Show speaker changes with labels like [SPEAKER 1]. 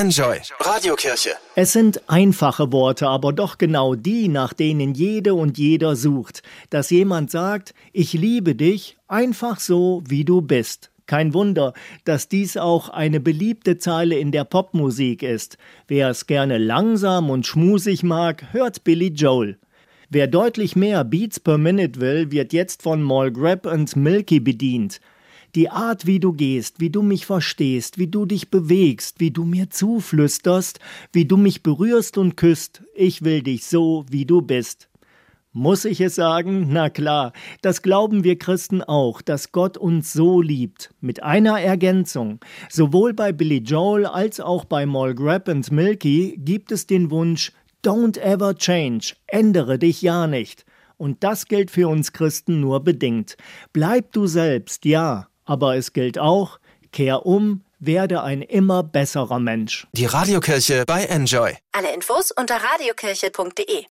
[SPEAKER 1] Enjoy Radiokirche.
[SPEAKER 2] Es sind einfache Worte, aber doch genau die, nach denen jede und jeder sucht. Dass jemand sagt, ich liebe dich, einfach so, wie du bist. Kein Wunder, dass dies auch eine beliebte Zeile in der Popmusik ist. Wer es gerne langsam und schmusig mag, hört Billy Joel. Wer deutlich mehr Beats per Minute will, wird jetzt von Mal Grab und Milky bedient. Die Art, wie du gehst, wie du mich verstehst, wie du dich bewegst, wie du mir zuflüsterst, wie du mich berührst und küsst, ich will dich so, wie du bist. Muss ich es sagen? Na klar, das glauben wir Christen auch, dass Gott uns so liebt. Mit einer Ergänzung. Sowohl bei Billy Joel als auch bei Mal Grab und Milky gibt es den Wunsch, Don't ever change, ändere dich ja nicht. Und das gilt für uns Christen nur bedingt. Bleib du selbst, ja, aber es gilt auch, kehr um, werde ein immer besserer Mensch.
[SPEAKER 1] Die Radiokirche bei Enjoy.
[SPEAKER 3] Alle Infos unter radiokirche.de.